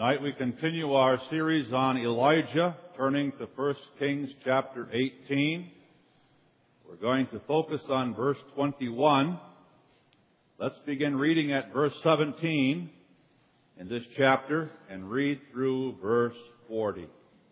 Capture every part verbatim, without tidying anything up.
Tonight we continue our series on Elijah, turning to First Kings chapter eighteen. We're going to focus on verse twenty-one. Let's begin reading at verse seventeen in this chapter and read through verse forty.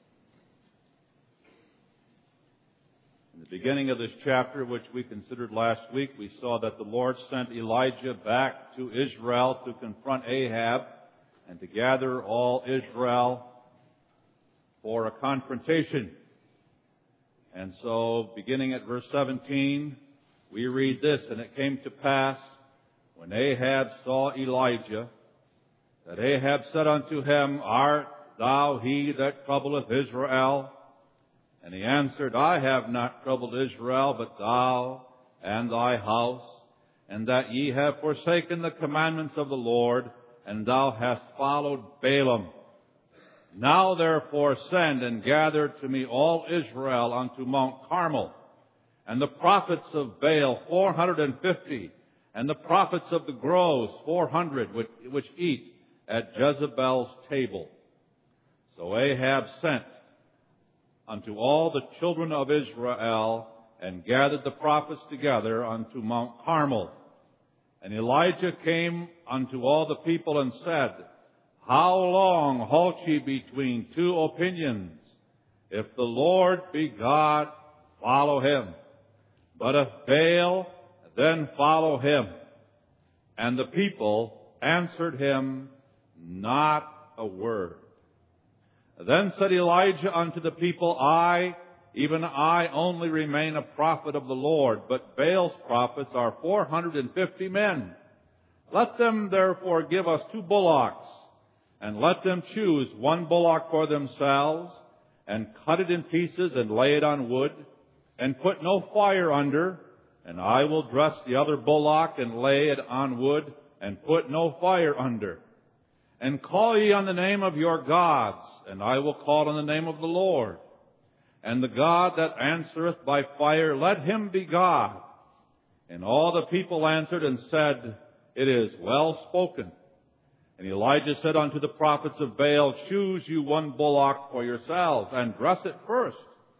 In the beginning of this chapter, which we considered last week, we saw that the Lord sent Elijah back to Israel to confront Ahab and to gather all Israel for a confrontation. And so, beginning at verse seventeen, we read this, "And it came to pass, when Ahab saw Elijah, that Ahab said unto him, Art thou he that troubleth Israel? And he answered, I have not troubled Israel, but thou and thy house, and that ye have forsaken the commandments of the Lord, and thou hast followed Balaam. Now therefore send and gather to me all Israel unto Mount Carmel, and the prophets of Baal four hundred and fifty, and the prophets of the groves four hundred, which, which eat at Jezebel's table. So Ahab sent unto all the children of Israel, and gathered the prophets together unto Mount Carmel. And Elijah came unto all the people and said, How long halt ye between two opinions? If the Lord be God, follow him. But if Baal, then follow him. And the people answered him not a word. Then said Elijah unto the people, I, even I only remain a prophet of the Lord, but Baal's prophets are four hundred and fifty men. Let them therefore give us two bullocks, and let them choose one bullock for themselves, and cut it in pieces, and lay it on wood, and put no fire under, and I will dress the other bullock, and lay it on wood, and put no fire under. And call ye on the name of your gods, and I will call on the name of the Lord. And the God that answereth by fire, let him be God. And all the people answered and said, It is well spoken. And Elijah said unto the prophets of Baal, Choose you one bullock for yourselves, and dress it first,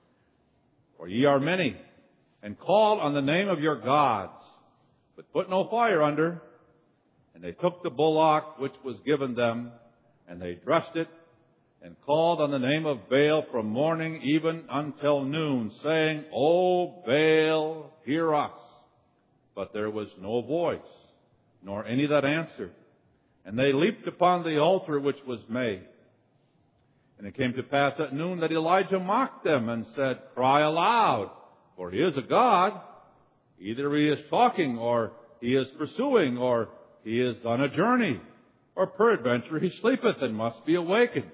for ye are many, and call on the name of your gods, but put no fire under. And they took the bullock which was given them, and they dressed it, and called on the name of Baal from morning even until noon, saying, O Baal, hear us. But there was no voice, nor any that answered. And they leaped upon the altar which was made. And it came to pass at noon that Elijah mocked them, and said, Cry aloud, for he is a god. Either he is talking, or he is pursuing, or he is on a journey, or peradventure he sleepeth and must be awakened.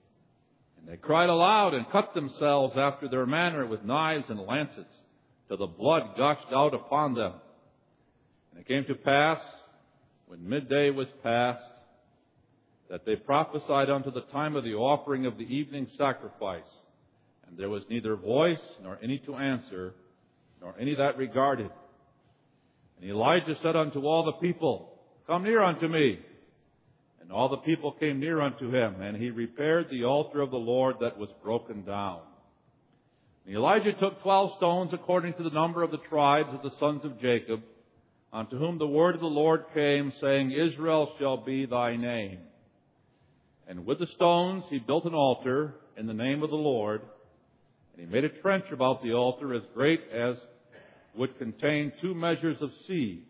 And they cried aloud and cut themselves after their manner with knives and lances, till the blood gushed out upon them. And it came to pass, when midday was past, that they prophesied unto the time of the offering of the evening sacrifice. And there was neither voice, nor any to answer, nor any that regarded. And Elijah said unto all the people, Come near unto me. And all the people came near unto him, and he repaired the altar of the Lord that was broken down. And Elijah took twelve stones according to the number of the tribes of the sons of Jacob, unto whom the word of the Lord came, saying, Israel shall be thy name. And with the stones he built an altar in the name of the Lord, and he made a trench about the altar as great as would contain two measures of seed.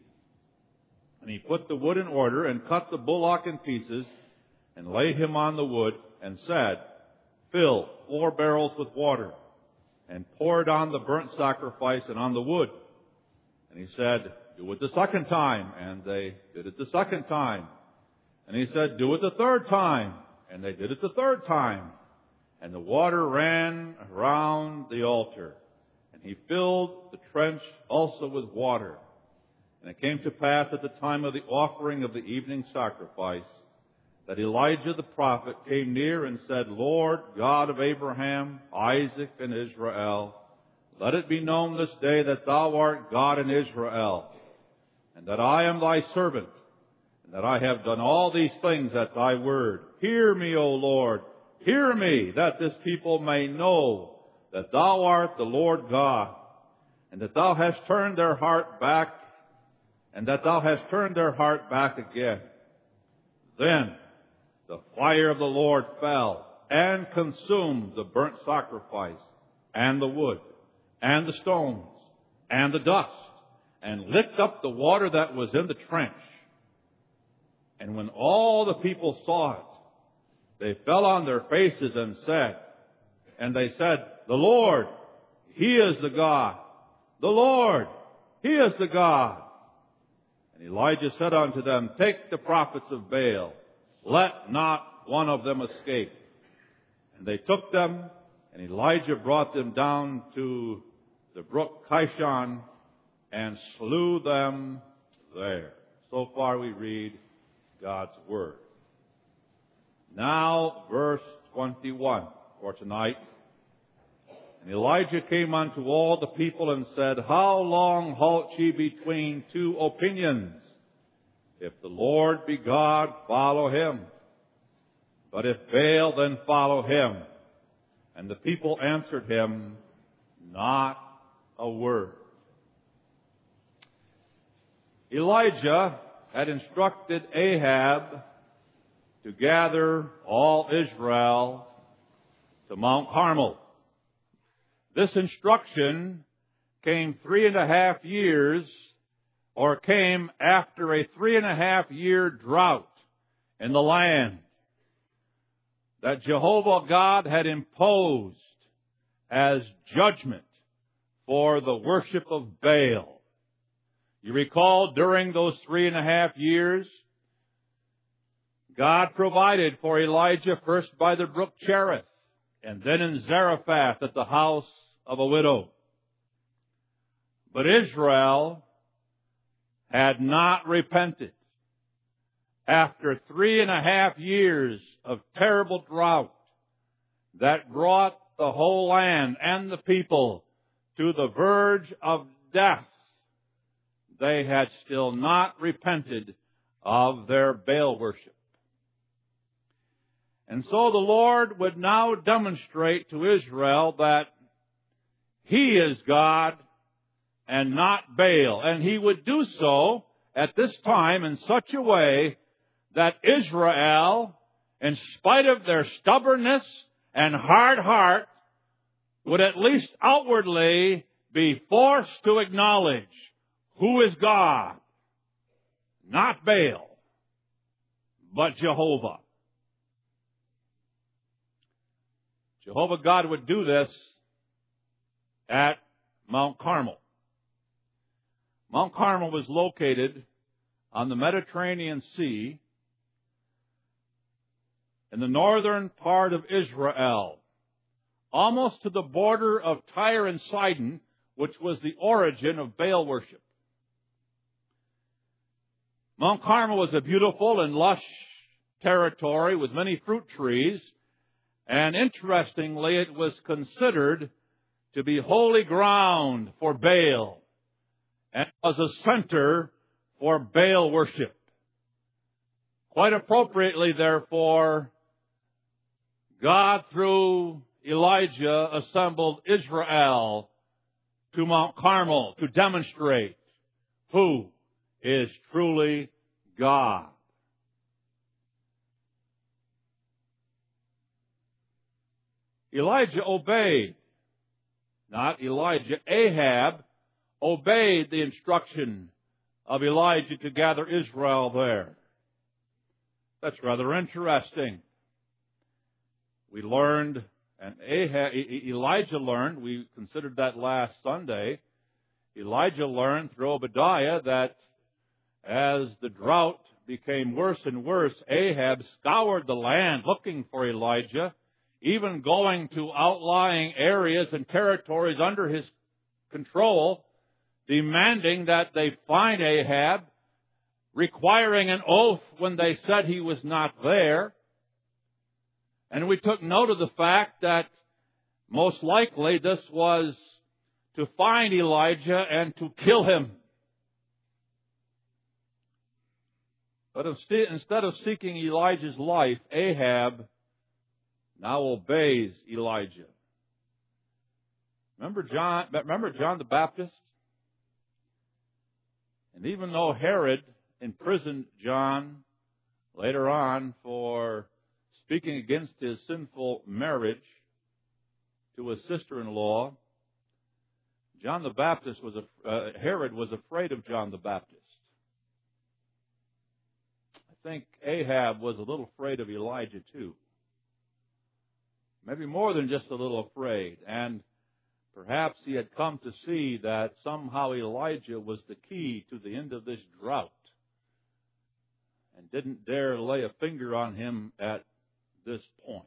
And he put the wood in order, and cut the bullock in pieces, and laid him on the wood, and said, Fill four barrels with water, and pour it on the burnt sacrifice and on the wood. And he said, Do it the second time. And they did it the second time. And he said, Do it the third time. And they did it the third time. And the water ran around the altar. And he filled the trench also with water. And it came to pass at the time of the offering of the evening sacrifice, that Elijah the prophet came near and said, Lord God of Abraham, Isaac, and Israel, let it be known this day that thou art God in Israel, and that I am thy servant, and that I have done all these things at thy word. Hear me, O Lord, hear me, that this people may know that thou art the Lord God, and that thou hast turned their heart back, and that thou hast turned their heart back again. Then the fire of the Lord fell and consumed the burnt sacrifice, and the wood, and the stones, and the dust, and licked up the water that was in the trench. And when all the people saw it, they fell on their faces and said, and they said, the Lord, He is the God. The Lord, He is the God. And Elijah said unto them, take the prophets of Baal, let not one of them escape. And they took them, and Elijah brought them down to the brook Kishon and slew them there. So far we read God's Word. Now, verse twenty-one for tonight. And Elijah came unto all the people and said, how long halt ye between two opinions? If the Lord be God, follow Him. But if Baal, then follow him. And the people answered him, not a word. Elijah had instructed Ahab to gather all Israel to Mount Carmel. This instruction came three and a half years, or came after a three and a half year drought in the land that Jehovah God had imposed as judgment for the worship of Baal. You recall, during those three and a half years, God provided for Elijah first by the brook Cherith, and then in Zarephath at the house of a widow. But Israel had not repented. After three and a half years of terrible drought that brought the whole land and the people to the verge of death, they had still not repented of their Baal worship. And so the Lord would now demonstrate to Israel that He is God and not Baal. And He would do so at this time in such a way that Israel, in spite of their stubbornness and hard heart, would at least outwardly be forced to acknowledge who is God. Not Baal, but Jehovah. Jehovah God would do this at Mount Carmel. Mount Carmel was located on the Mediterranean Sea in the northern part of Israel, almost to the border of Tyre and Sidon, which was the origin of Baal worship. Mount Carmel was a beautiful and lush territory with many fruit trees, and interestingly, it was considered to be holy ground for Baal, and was a center for Baal worship. Quite appropriately, therefore, God, through Elijah, assembled Israel to Mount Carmel to demonstrate who is truly God. Elijah obeyed, not Elijah, Ahab obeyed the instruction of Elijah to gather Israel there. That's rather interesting. We learned, and Ahab, Elijah learned, we considered that last Sunday, Elijah learned through Obadiah that as the drought became worse and worse, Ahab scoured the land looking for Elijah, even going to outlying areas and territories under his control, demanding that they find Ahab, requiring an oath when they said he was not there. And we took note of the fact that most likely this was to find Elijah and to kill him. But instead of seeking Elijah's life, Ahab now obeys Elijah. Remember John, remember John the Baptist? And even though Herod imprisoned John later on for speaking against his sinful marriage to his sister-in-law, John the Baptist was a, uh, Herod was afraid of John the Baptist. I think Ahab was a little afraid of Elijah too. Maybe more than just a little afraid. And perhaps he had come to see that somehow Elijah was the key to the end of this drought and didn't dare lay a finger on him at this point.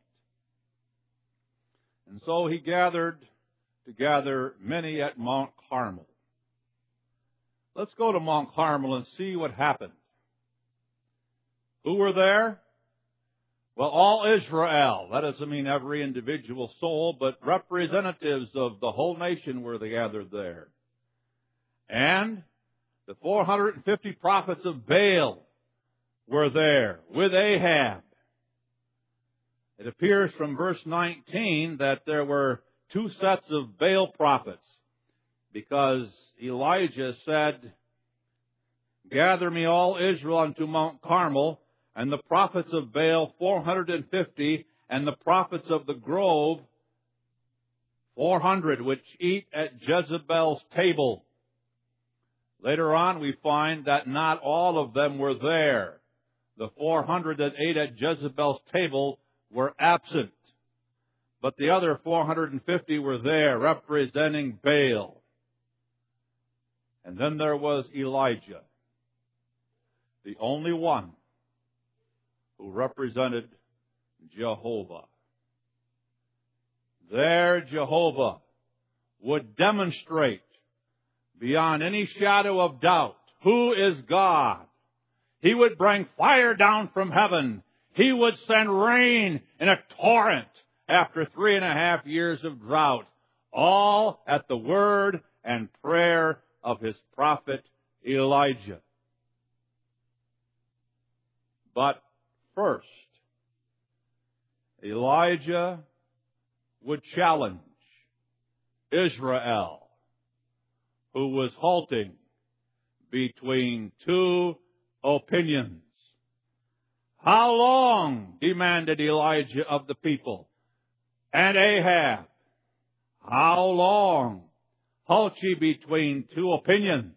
And so he gathered to gather many at Mount Carmel. Let's go to Mount Carmel and see what happened. Who were there? Well, all Israel. That doesn't mean every individual soul, but representatives of the whole nation were gathered there. And the four hundred fifty prophets of Baal were there with Ahab. It appears from verse nineteen that there were two sets of Baal prophets, because Elijah said, "Gather me all Israel unto Mount Carmel," and the prophets of Baal, four hundred fifty, and the prophets of the grove, four hundred, which eat at Jezebel's table. Later on, we find that not all of them were there. The four hundred that ate at Jezebel's table were absent, but the other four hundred fifty were there, representing Baal. And then there was Elijah, the only one who represented Jehovah. There Jehovah would demonstrate beyond any shadow of doubt who is God. He would bring fire down from heaven. He would send rain in a torrent after three and a half years of drought, all at the word and prayer of his prophet Elijah. But first, Elijah would challenge Israel, who was halting between two opinions. How long, demanded Elijah of the people, and Ahab, how long halt ye between two opinions?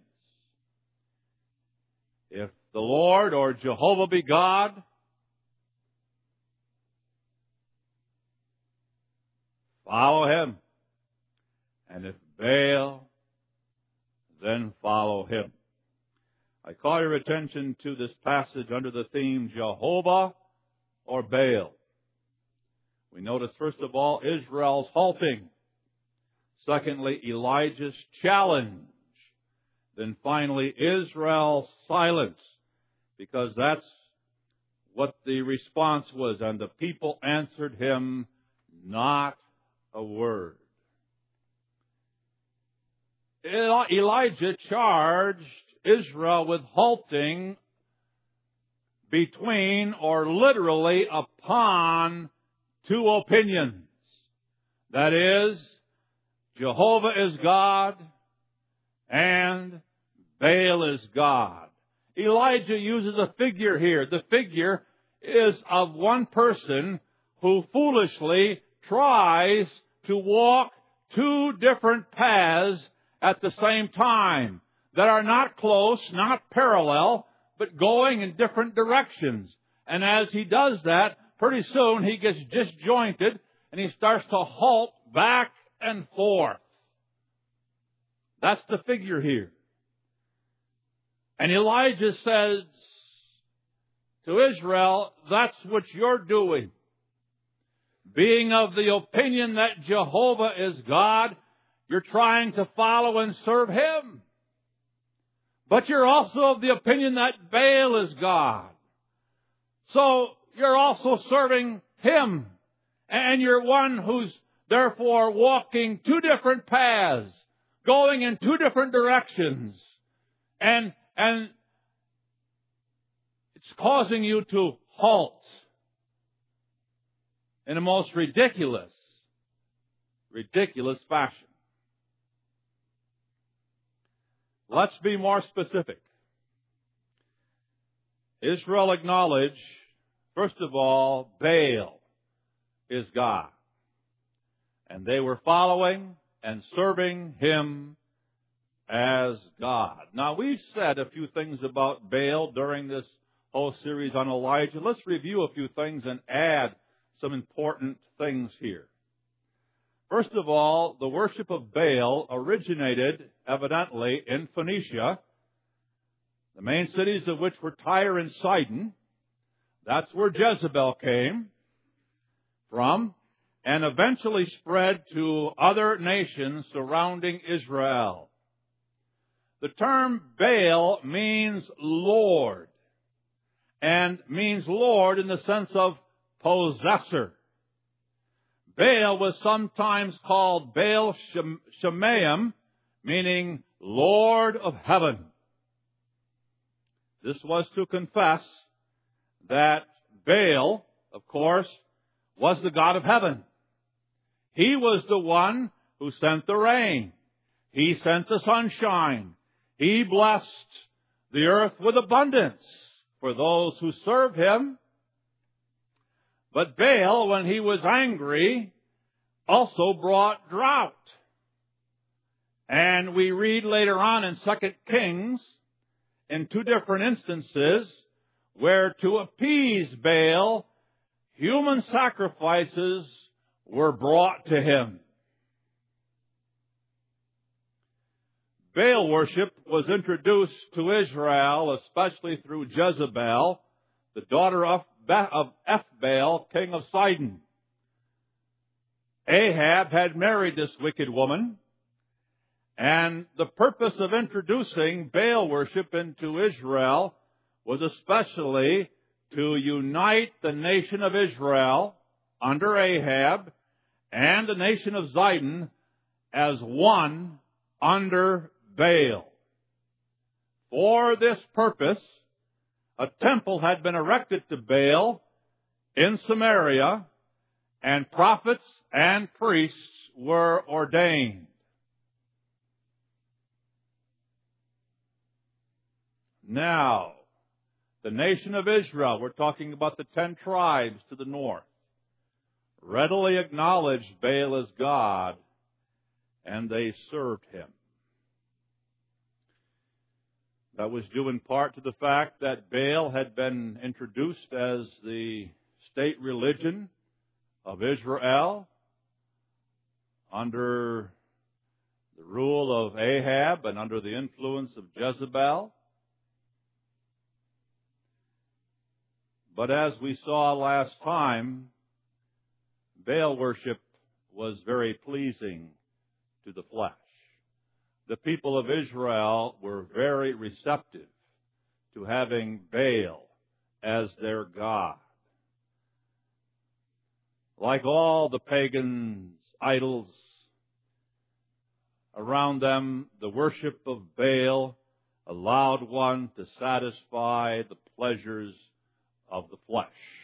If the Lord or Jehovah be God, follow him. And if Baal, then follow him. I call your attention to this passage under the theme Jehovah or Baal. We notice, first of all, Israel's halting. Secondly, Elijah's challenge. Then finally, Israel's silence, because that's what the response was. And the people answered him not a word. Elijah charged Israel with halting between, or literally upon, two opinions. That is, Jehovah is God and Baal is God. Elijah uses a figure here. The figure is of one person who foolishly tries to walk two different paths at the same time that are not close, not parallel, but going in different directions. And as he does that, pretty soon he gets disjointed and he starts to halt back and forth. That's the figure here. And Elijah says to Israel, that's what you're doing. Being of the opinion that Jehovah is God, you're trying to follow and serve him. But you're also of the opinion that Baal is God. So you're also serving him. And you're one who's therefore walking two different paths, going in two different directions. And, and It's causing you to halt in a most ridiculous, ridiculous fashion. Let's be more specific. Israel acknowledged, first of all, Baal is God. And they were following and serving him as God. Now, we've said a few things about Baal during this whole series on Elijah. Let's review a few things and add some important things here. First of all, the worship of Baal originated, evidently, in Phoenicia, the main cities of which were Tyre and Sidon. That's where Jezebel came from, and eventually spread to other nations surrounding Israel. The term Baal means Lord, and means Lord in the sense of possessor. Baal was sometimes called Baal Shemaim, meaning Lord of Heaven. This was to confess that Baal, of course, was the God of heaven. He was the one who sent the rain. He sent the sunshine. He blessed the earth with abundance for those who serve him. But Baal, when he was angry, also brought drought. And we read later on in Second Kings, in two different instances, where to appease Baal, human sacrifices were brought to him. Baal worship was introduced to Israel, especially through Jezebel, the daughter of Ethbaal, king of Sidon. Ahab had married this wicked woman, and the purpose of introducing Baal worship into Israel was especially to unite the nation of Israel under Ahab and the nation of Zidon as one under Baal. For this purpose, a temple had been erected to Baal in Samaria, and prophets and priests were ordained. Now, the nation of Israel, we're talking about the ten tribes to the north, readily acknowledged Baal as God, and they served him. That was due in part to the fact that Baal had been introduced as the state religion of Israel under the rule of Ahab and under the influence of Jezebel. But as we saw last time, Baal worship was very pleasing to the flesh. The people of Israel were very receptive to having Baal as their god. Like all the pagans' idols around them, the worship of Baal allowed one to satisfy the pleasures of the flesh.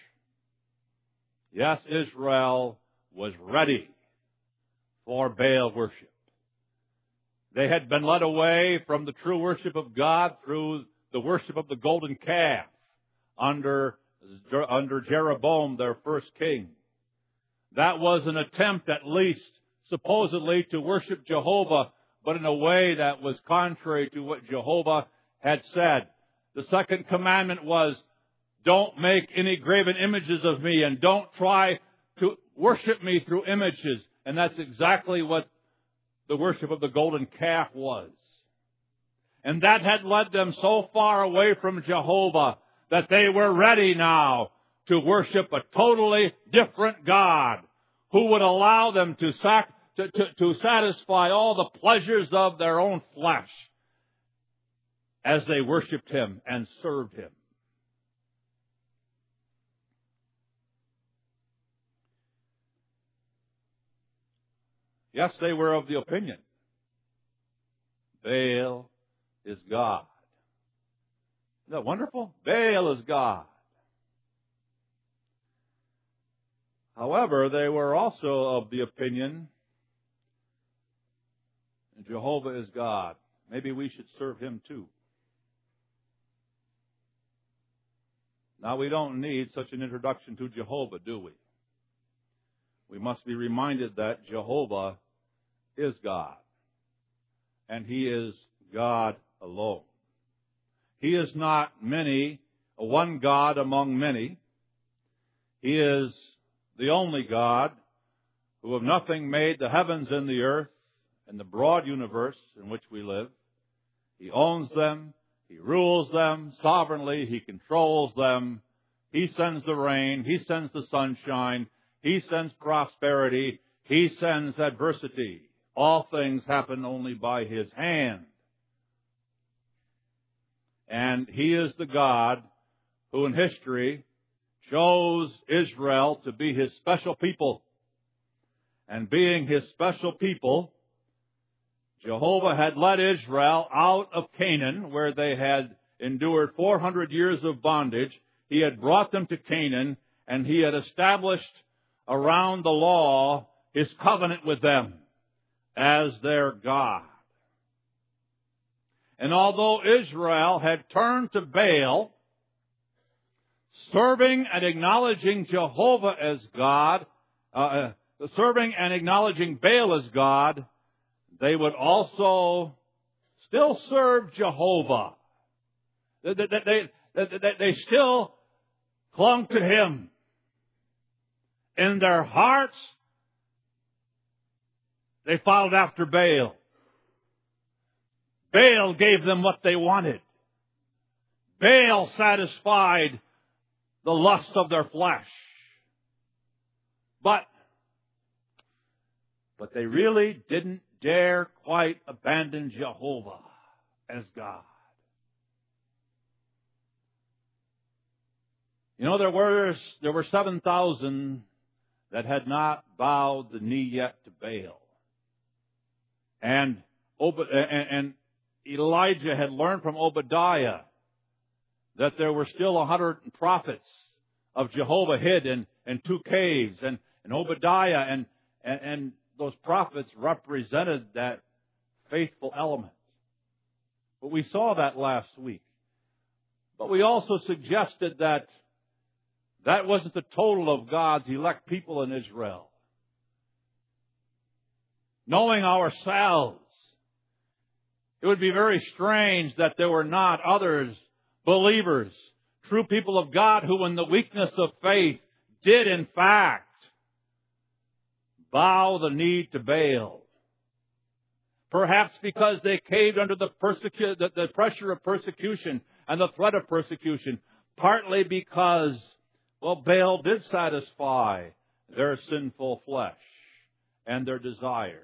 Yes, Israel was ready for Baal worship. They had been led away from the true worship of God through the worship of the golden calf under, under Jeroboam, their first king. That was an attempt, at least, supposedly, to worship Jehovah, but in a way that was contrary to what Jehovah had said. The second commandment was, don't make any graven images of me, and don't try to worship me through images. And that's exactly what the worship of the golden calf was. And that had led them so far away from Jehovah that they were ready now to worship a totally different God who would allow them to, sac- to, to, to satisfy all the pleasures of their own flesh as they worshiped him and served him. Yes, they were of the opinion, Baal is God. Isn't that wonderful? Baal is God. However, they were also of the opinion Jehovah is God. Maybe we should serve Him too. Now, we don't need such an introduction to Jehovah, do we? We must be reminded that Jehovah is God, and He is God alone. He is not many, one God among many. He is the only God who of nothing made the heavens and the earth and the broad universe in which we live. He owns them. He rules them sovereignly. He controls them. He sends the rain. He sends the sunshine. He sends prosperity. He sends adversity. All things happen only by His hand. And He is the God who in history chose Israel to be His special people. And being His special people, Jehovah had led Israel out of Canaan, where they had endured four hundred years of bondage. He had brought them to Canaan, and He had established around the law His covenant with them as their God. And although Israel had turned to Baal, serving and acknowledging Jehovah as God, uh, serving and acknowledging Baal as God, they would also still serve Jehovah. They, they, they, they, they still clung to Him. In their hearts, they followed after Baal. Baal gave them what they wanted. Baal satisfied the lust of their flesh. But, but they really didn't dare quite abandon Jehovah as God. You know, there were, there were seven thousand that had not bowed the knee yet to Baal. And, Ob- and, and Elijah had learned from Obadiah that there were still a hundred prophets of Jehovah hid in, in two caves. And, and Obadiah and, and, and those prophets represented that faithful element. But we saw that last week. But we also suggested that that wasn't the total of God's elect people in Israel. Knowing ourselves, it would be very strange that there were not others, believers, true people of God, who in the weakness of faith did in fact bow the knee to Baal. Perhaps because they caved under the, persecu- the, the pressure of persecution and the threat of persecution. Partly because, well, Baal did satisfy their sinful flesh and their desires.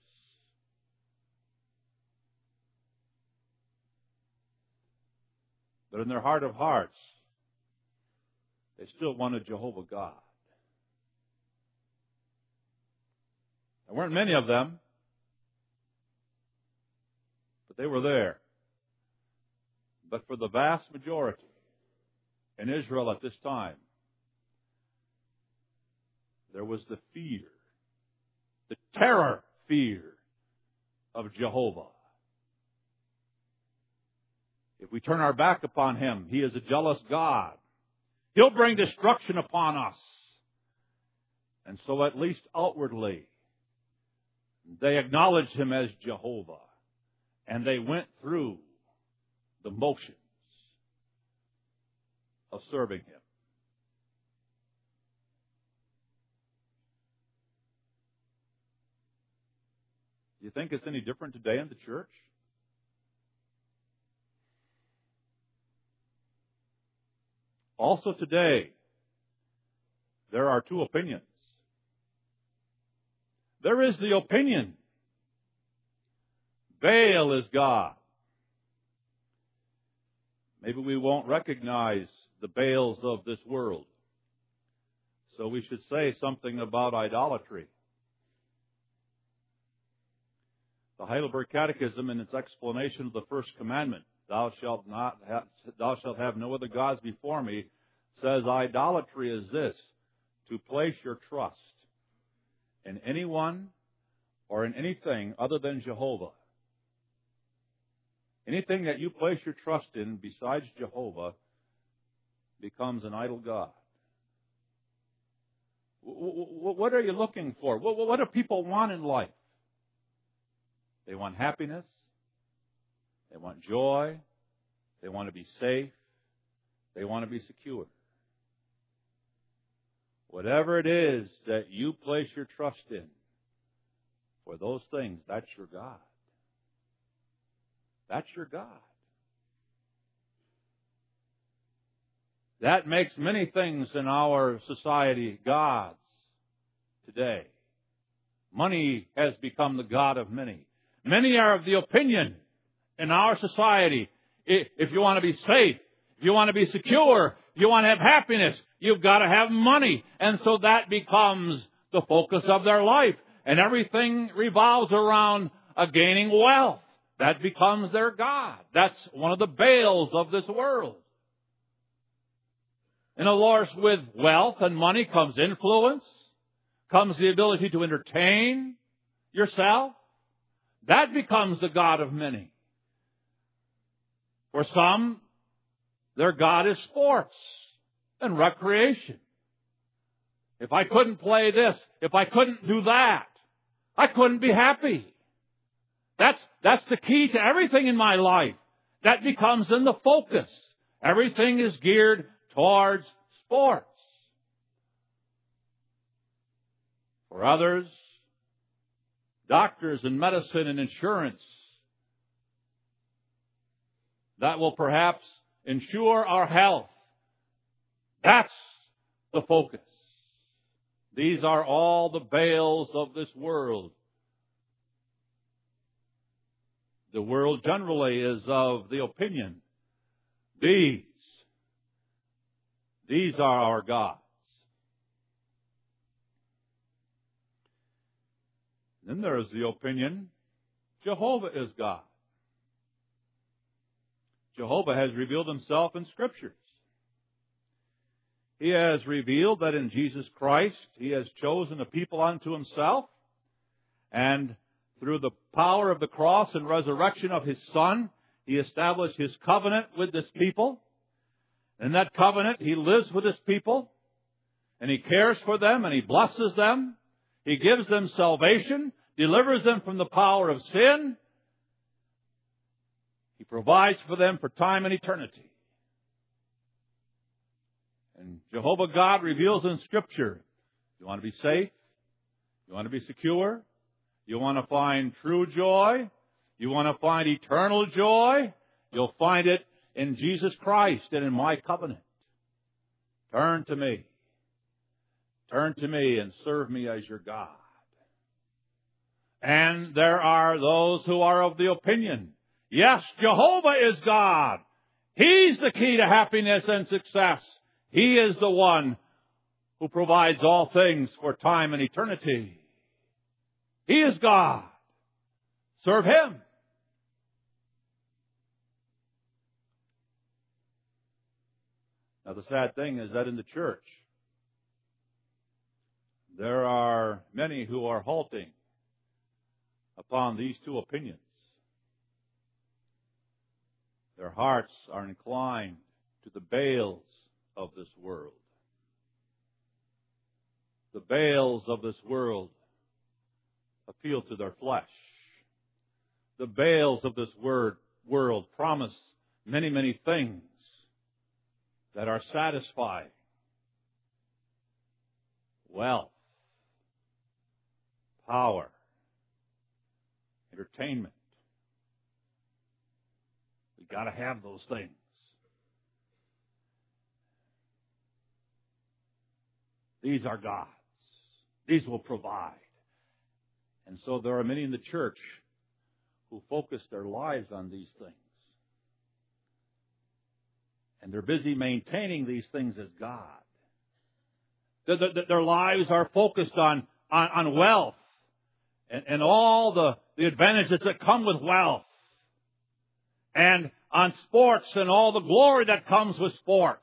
But in their heart of hearts, they still wanted Jehovah God. There weren't many of them, but they were there. But for the vast majority in Israel at this time, there was the fear, the terror fear of Jehovah. If we turn our back upon Him, He is a jealous God. He'll bring destruction upon us. And so at least outwardly, they acknowledged Him as Jehovah. And they went through the motions of serving Him. Do you think it's any different today in the church? Also today, there are two opinions. There is the opinion, Baal is God. Maybe we won't recognize the Baals of this world. So we should say something about idolatry. The Heidelberg Catechism, in its explanation of the first commandment, thou shalt not have, thou shalt have no other gods before me, says idolatry is this, to place your trust in anyone or in anything other than Jehovah. Anything that you place your trust in besides Jehovah becomes an idol god. What are you looking for? What do people want in life? They want happiness. They want joy. They want to be safe. They want to be secure. Whatever it is that you place your trust in, for those things, that's your God. That's your God. That makes many things in our society gods today. Money has become the god of many. Many are of the opinion in our society, if you want to be safe, if you want to be secure, if you want to have happiness, you've got to have money. And so that becomes the focus of their life. And everything revolves around uh, gaining wealth. That becomes their God. That's one of the Baals of this world. And of course, with wealth and money comes influence, comes the ability to entertain yourself. That becomes the god of many. For some, their god is sports and recreation. If I couldn't play this, if I couldn't do that, I couldn't be happy. That's, that's the key to everything in my life. That becomes in the focus. Everything is geared towards sports. For others, doctors and medicine and insurance that will perhaps ensure our health. That's the focus. These are all the Baals of this world. The world generally is of the opinion, these, these are our gods. Then there is the opinion, Jehovah is God. Jehovah has revealed himself in Scriptures. He has revealed that in Jesus Christ, he has chosen a people unto himself, and through the power of the cross and resurrection of his Son, he established his covenant with this people. In that covenant, he lives with his people, and he cares for them, and he blesses them. He gives them salvation, delivers them from the power of sin. He provides for them for time and eternity. And Jehovah God reveals in Scripture, you want to be safe? You want to be secure? You want to find true joy? You want to find eternal joy? You'll find it in Jesus Christ and in my covenant. Turn to me. Turn to me and serve me as your God. And there are those who are of the opinion, yes, Jehovah is God. He's the key to happiness and success. He is the one who provides all things for time and eternity. He is God. Serve him. Now, the sad thing is that in the church, there are many who are halting upon these two opinions. Their hearts are inclined to the Baals of this world. The Baals of this world appeal to their flesh. The Baals of this word, world promise many, many things that are satisfying. Wealth, power, entertainment. We've got to have those things. These are gods. These will provide. And so there are many in the church who focus their lives on these things. And they're busy maintaining these things as God. Their, their, their lives are focused on, on, on wealth and, and all the, the advantages that come with wealth. And on sports and all the glory that comes with sports.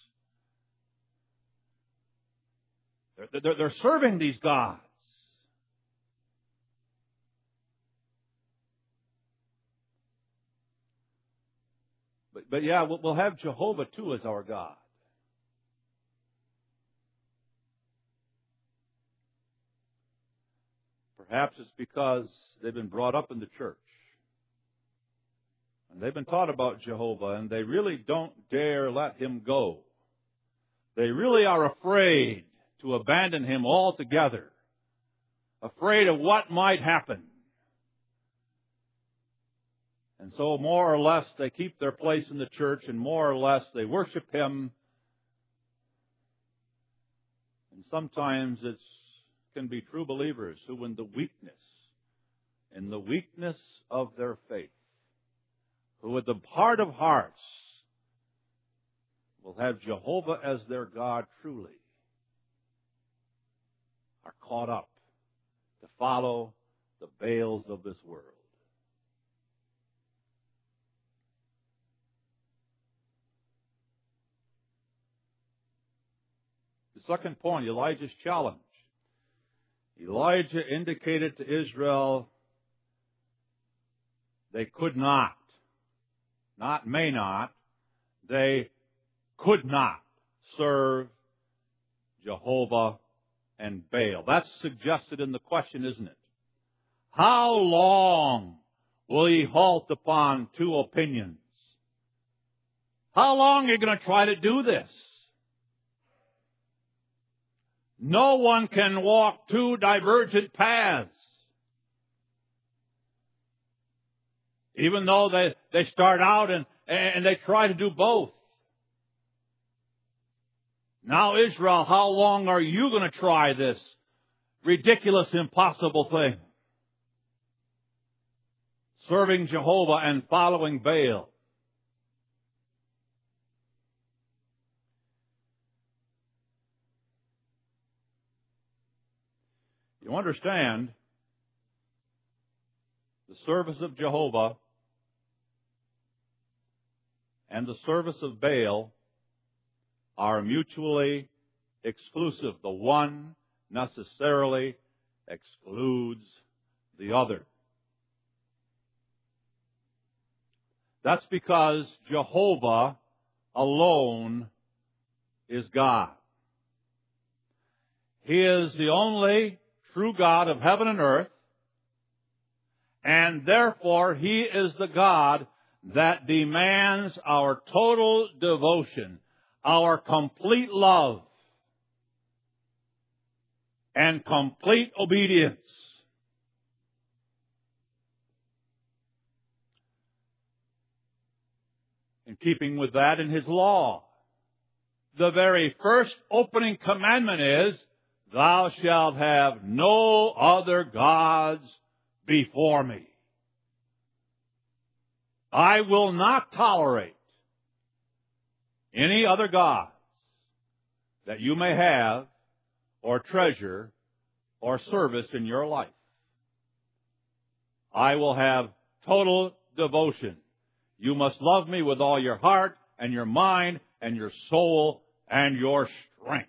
They're, they're, they're serving these gods. But, but yeah, we'll, we'll have Jehovah too as our God. Perhaps it's because they've been brought up in the church. And they've been taught about Jehovah, and they really don't dare let him go. They really are afraid to abandon him altogether, afraid of what might happen. And so more or less they keep their place in the church, and more or less they worship him. And sometimes it can be true believers who in the weakness, in the weakness of their faith, who at the heart of hearts will have Jehovah as their God truly, are caught up to follow the Baals of this world. The second point, Elijah's challenge. Elijah indicated to Israel they could not, not may not, they could not serve Jehovah and Baal. That's suggested in the question, isn't it? How long will ye halt upon two opinions? How long are you going to try to do this? No one can walk two divergent paths. Even though they, they start out and, and they try to do both. Now, Israel, how long are you going to try this ridiculous, impossible thing? Serving Jehovah and following Baal. You understand, the service of Jehovah and the service of Baal are mutually exclusive. The one necessarily excludes the other. That's because Jehovah alone is God. He is the only true God of heaven and earth, and therefore He is the God that demands our total devotion, our complete love, and complete obedience. In keeping with that, in His law, the very first opening commandment is, Thou shalt have no other gods before me. I will not tolerate any other gods that you may have or treasure or service in your life. I will have total devotion. You must love me with all your heart and your mind and your soul and your strength.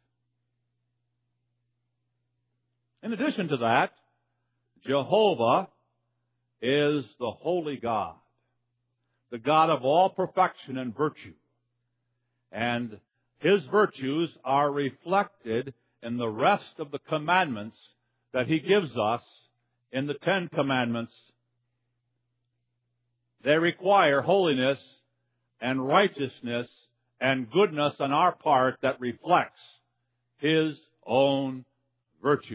In addition to that, Jehovah is the holy God, the God of all perfection and virtue. And His virtues are reflected in the rest of the commandments that He gives us in the Ten Commandments. They require holiness and righteousness and goodness on our part that reflects His own virtue.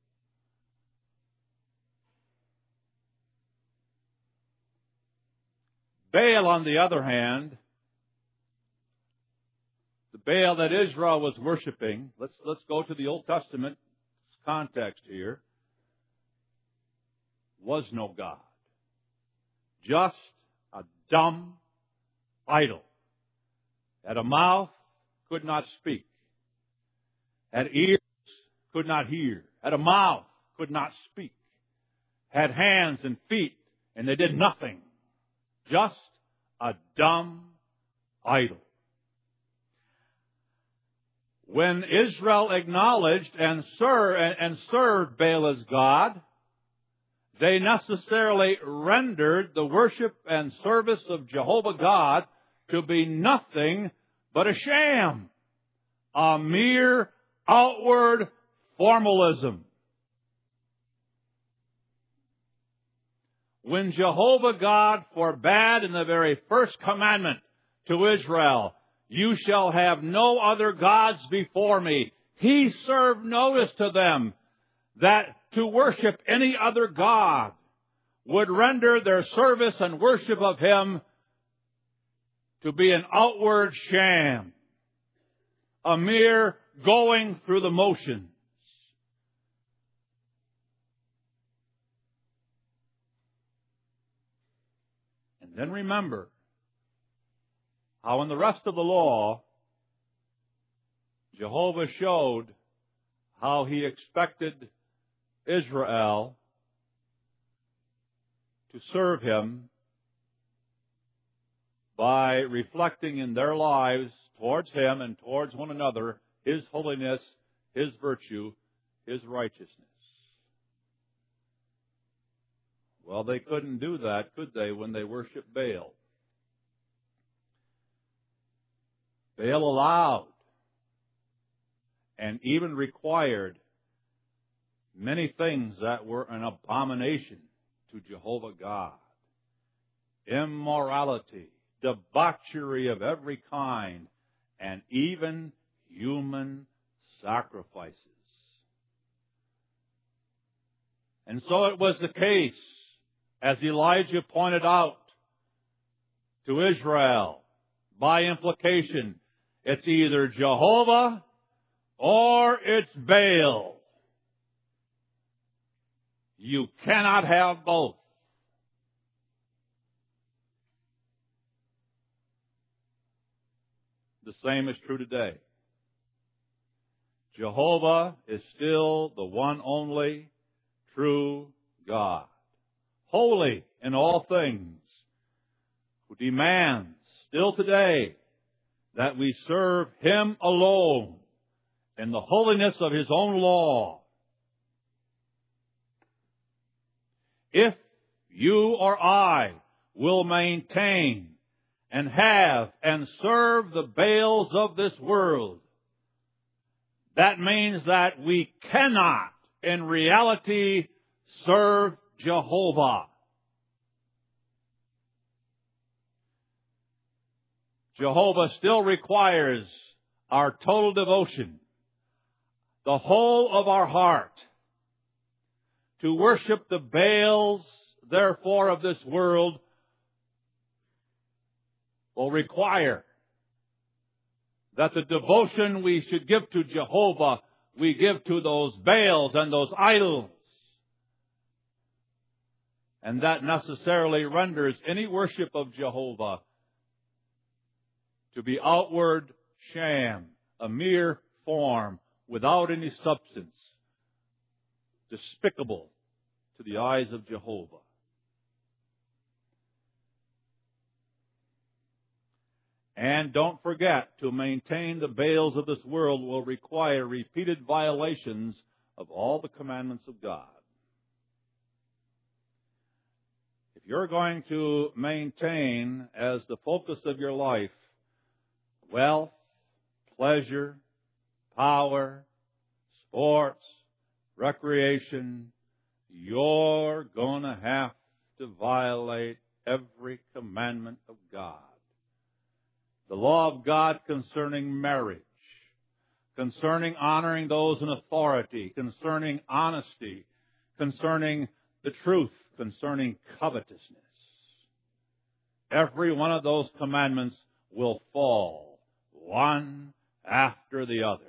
Baal, on the other hand, the Baal that Israel was worshiping, let's, let's go to the Old Testament context here, was no God. Just a dumb idol. Had a mouth, could not speak. Had ears, could not hear. Had a mouth, could not speak. Had hands and feet, and they did nothing. Just a dumb idol. When Israel acknowledged and, ser- and served Baal as God, they necessarily rendered the worship and service of Jehovah God to be nothing but a sham, a mere outward formalism. When Jehovah God forbade in the very first commandment to Israel, "You shall have no other gods before me," He served notice to them that to worship any other god would render their service and worship of Him to be an outward sham, a mere going through the motions. And then remember how in the rest of the law, Jehovah showed how He expected Israel to serve Him by reflecting in their lives towards Him and towards one another His holiness, His virtue, His righteousness. Well, they couldn't do that, could they, when they worshiped Baal? Baal allowed and even required many things that were an abomination to Jehovah God. Immorality, debauchery of every kind, and even human sacrifices. And so it was the case, as Elijah pointed out to Israel, by implication, it's either Jehovah or it's Baal. You cannot have both. The same is true today. Jehovah is still the one only true God, holy in all things, who demands still today that we serve Him alone in the holiness of His own law. If you or I will maintain and have and serve the Baals of this world, that means that we cannot, in reality, serve Jehovah. Jehovah still requires our total devotion, the whole of our heart. To worship the Baals, therefore, of this world will require that the devotion we should give to Jehovah, we give to those Baals and those idols. And that necessarily renders any worship of Jehovah to be outward sham, a mere form, without any substance, despicable to the eyes of Jehovah. And don't forget, to maintain the Baals of this world will require repeated violations of all the commandments of God. If you're going to maintain as the focus of your life wealth, pleasure, power, sports, recreation, you're going to have to violate every commandment of God. The law of God concerning marriage, concerning honoring those in authority, concerning honesty, concerning the truth, concerning covetousness. Every one of those commandments will fall, one after the other.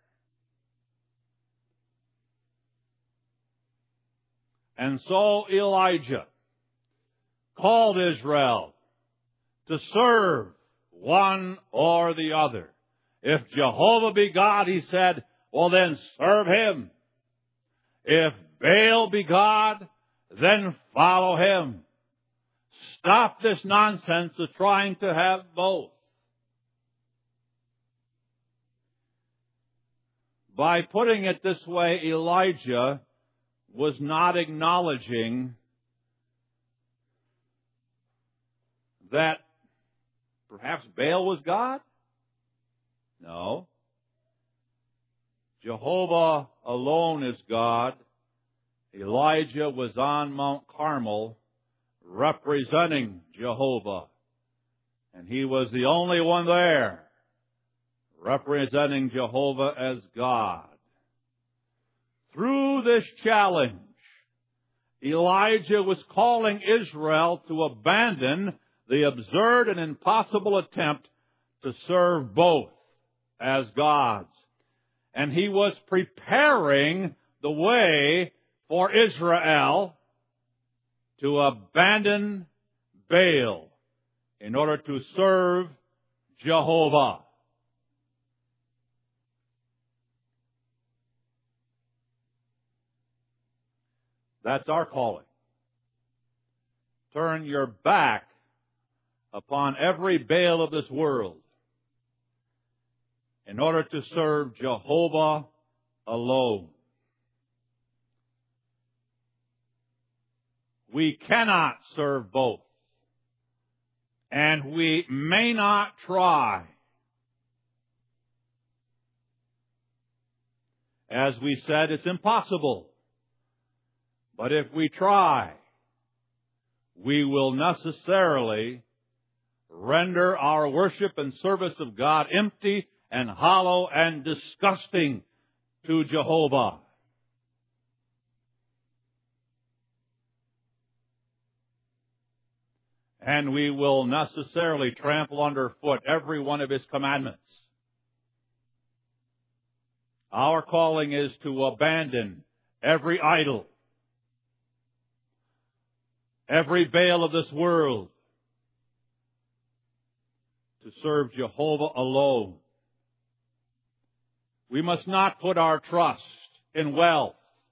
And so Elijah called Israel to serve one or the other. If Jehovah be God, he said, well then serve Him. If Baal be God, then follow him. stop this nonsense of trying to have both. By putting it this way, Elijah was not acknowledging that perhaps Baal was God. No. Jehovah alone is God. Elijah was on Mount Carmel representing Jehovah. And he was the only one there representing Jehovah as God. Through this challenge, Elijah was calling Israel to abandon the absurd and impossible attempt to serve both as gods. And he was preparing the way for Israel to abandon Baal in order to serve Jehovah. That's our calling. Turn your back upon every Baal of this world in order to serve Jehovah alone. We cannot serve both, and we may not try. As we said, it's impossible. But if we try, we will necessarily render our worship and service of God empty and hollow and disgusting to Jehovah. And we will necessarily trample underfoot every one of His commandments. Our calling is to abandon every idol, every Baal of this world, to serve Jehovah alone. We must not put our trust in wealth,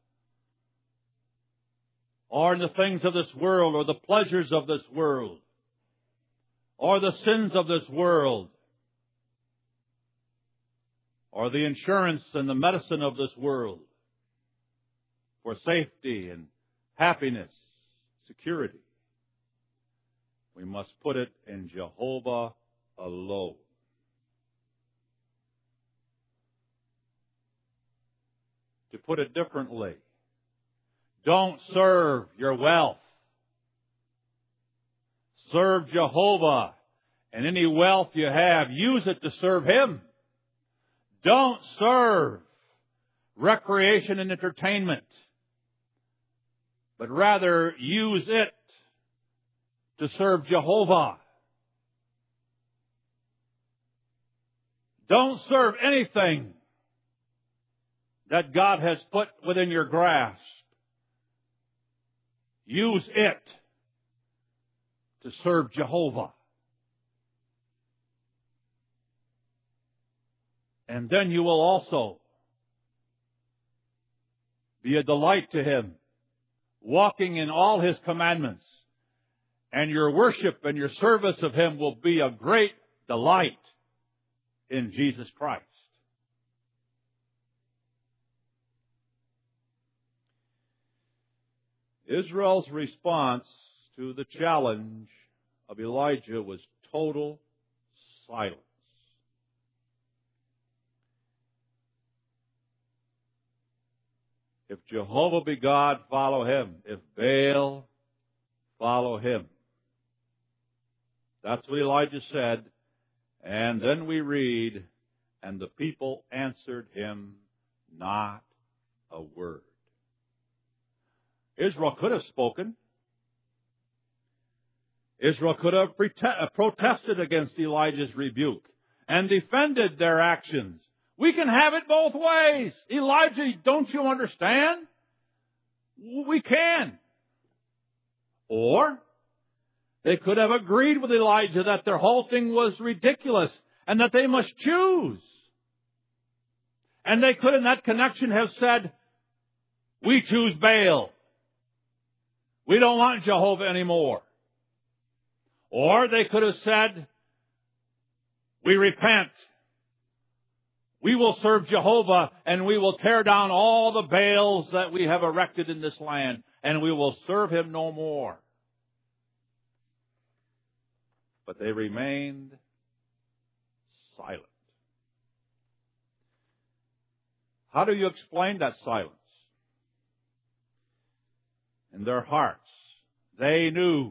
or in the things of this world, or the pleasures of this world, or the sins of this world, or the insurance and the medicine of this world for safety and happiness, security. We must put it in Jehovah alone. To put it differently, don't serve your wealth. Serve Jehovah, and any wealth you have, use it to serve Him. Don't serve recreation and entertainment, but rather use it to serve Jehovah. Don't serve anything that God has put within your grasp. Use it to serve Jehovah. And then you will also be a delight to Him, walking in all His commandments. And your worship and your service of Him will be a great delight in Jesus Christ. Israel's response to the challenge of Elijah was total silence. If Jehovah be God, follow Him. If Baal, follow him. That's what Elijah said. And then we read, and the people answered him not a word. Israel could have spoken. Israel could have protested against Elijah's rebuke and defended their actions. We can have it both ways. Elijah, don't you understand? We can. Or they could have agreed with Elijah that their whole thing was ridiculous and that they must choose. And they could, in that connection, have said, we choose Baal. We don't want Jehovah anymore. Or they could have said, we repent. We will serve Jehovah, and we will tear down all the Baals that we have erected in this land, and we will serve him no more. But they remained silent. How do you explain that silence? In their hearts, they knew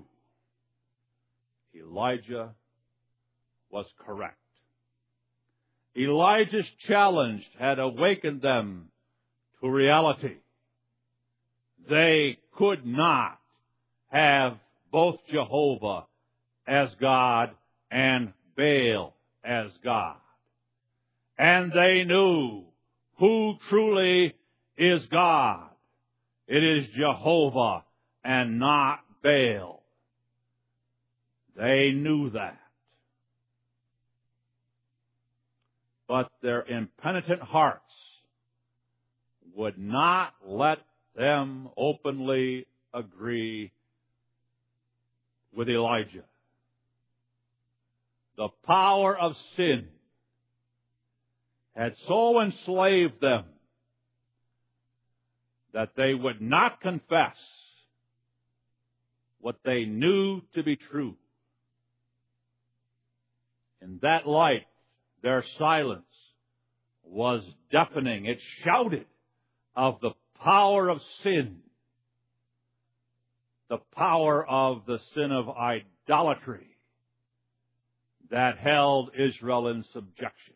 Elijah was correct. Elijah's challenge had awakened them to reality. They could not have both Jehovah as God and Baal as God. And they knew who truly is God. It is Jehovah and not Baal. They knew that. But their impenitent hearts would not let them openly agree with Elijah. The power of sin had so enslaved them that they would not confess what they knew to be true. In that light, their silence was deafening. It shouted of the power of sin, the power of the sin of idolatry that held Israel in subjection.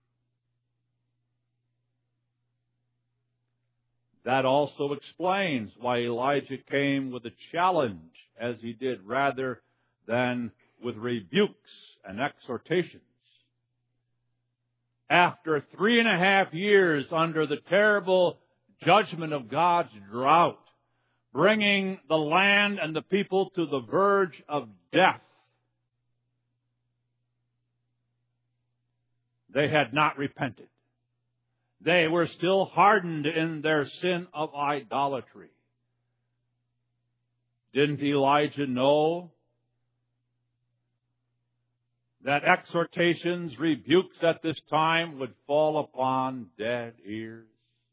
That also explains why Elijah came with a challenge as he did, rather than with rebukes and exhortations. After three and a half years under the terrible judgment of God's drought, bringing the land and the people to the verge of death, they had not repented. They were still hardened in their sin of idolatry. Didn't Elijah know that exhortations, rebukes at this time would fall upon dead ears?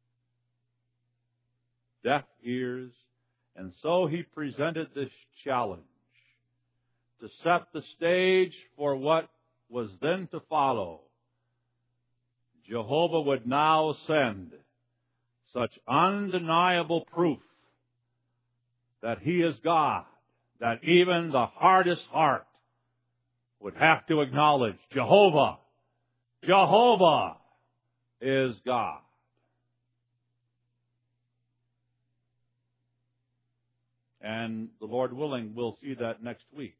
Deaf ears. And so he presented this challenge to set the stage for what was then to follow. Jehovah would now send such undeniable proof that he is God, that even the hardest heart would have to acknowledge Jehovah, Jehovah is God. And the Lord willing, we'll see that next week.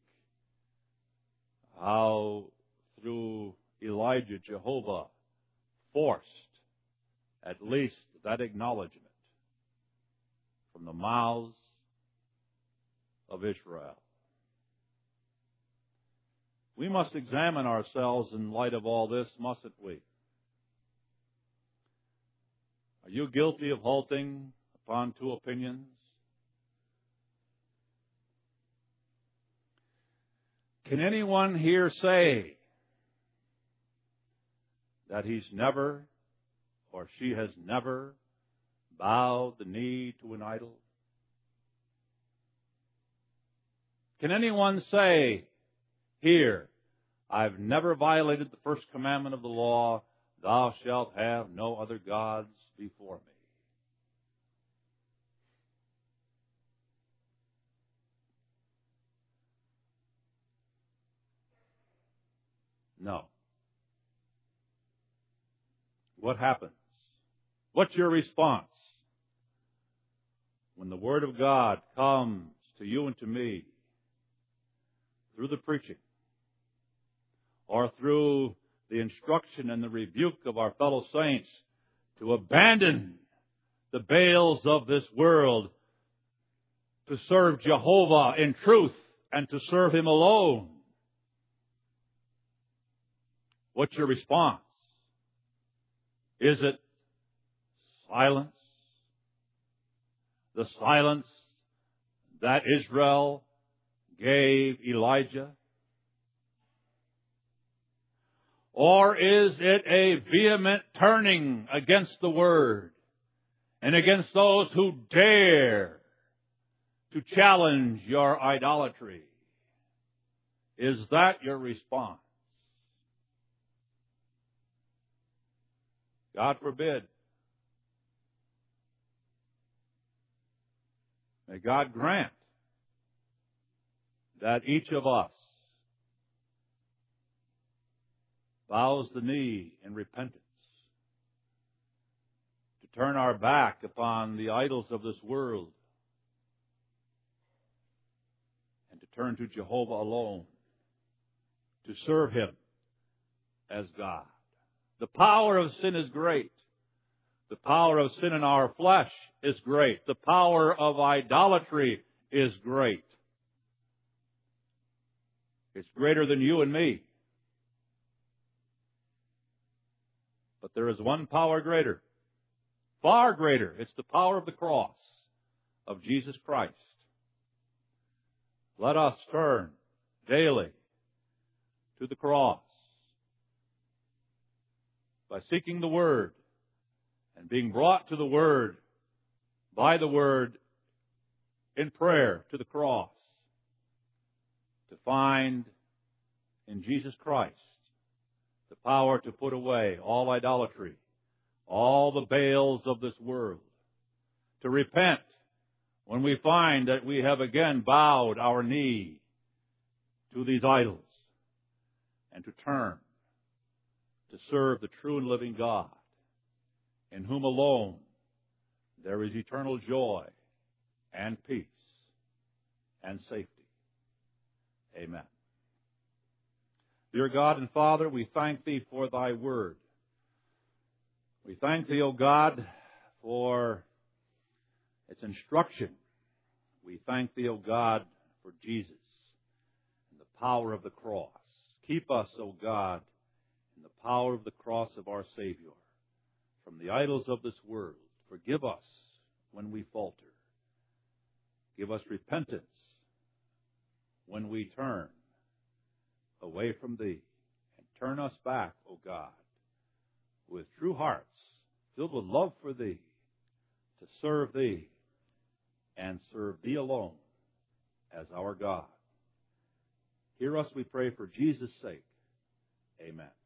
How through Elijah, Jehovah forced at least that acknowledgement from the mouths of Israel. We must examine ourselves in light of all this, mustn't we? Are you guilty of halting upon two opinions? Can anyone here say that he's never or she has never bowed the knee to an idol? Can anyone say here, I've never violated the first commandment of the law, thou shalt have no other gods before me? No. What happens? What's your response when the Word of God comes to you and to me through the preaching or through the instruction and the rebuke of our fellow saints to abandon the Baals of this world, to serve Jehovah in truth and to serve Him alone? What's your response? Is it silence? The silence that Israel gave Elijah? Or is it a vehement turning against the Word and against those who dare to challenge your idolatry? Is that your response? God forbid. May God grant that each of us bows the knee in repentance, to turn our back upon the idols of this world, and to turn to Jehovah alone, to serve Him as God. The power of sin is great. The power of sin in our flesh is great. The power of idolatry is great. It's greater than you and me. But there is one power greater, far greater. It's the power of the cross of Jesus Christ. Let us turn daily to the cross by seeking the Word and being brought to the Word by the Word in prayer to the cross, to find in Jesus Christ the power to put away all idolatry, all the Baals of this world, to repent when we find that we have again bowed our knee to these idols, and to turn to serve the true and living God, in whom alone there is eternal joy and peace and safety. Amen. Dear God and Father, we thank Thee for Thy Word. We thank Thee, O God, for its instruction. We thank Thee, O God, for Jesus and the power of the cross. Keep us, O God, in the power of the cross of our Savior from the idols of this world. Forgive us when we falter. Give us repentance when we turn away from Thee, and turn us back, O God, with true hearts, filled with love for Thee, to serve Thee and serve Thee alone as our God. Hear us, we pray, for Jesus' sake. Amen.